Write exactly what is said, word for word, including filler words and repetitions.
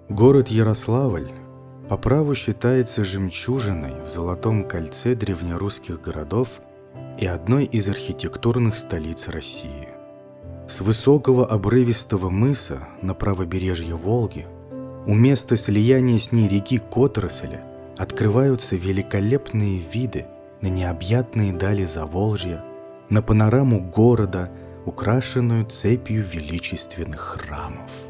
Город Ярославль по праву считается жемчужиной в золотом кольце древнерусских городов и одной из архитектурных столиц России. С высокого обрывистого мыса на правобережье Волги у места слияния с ней реки Которосли открываются великолепные виды на необъятные дали Заволжья, на панораму города, украшенную цепью величественных храмов.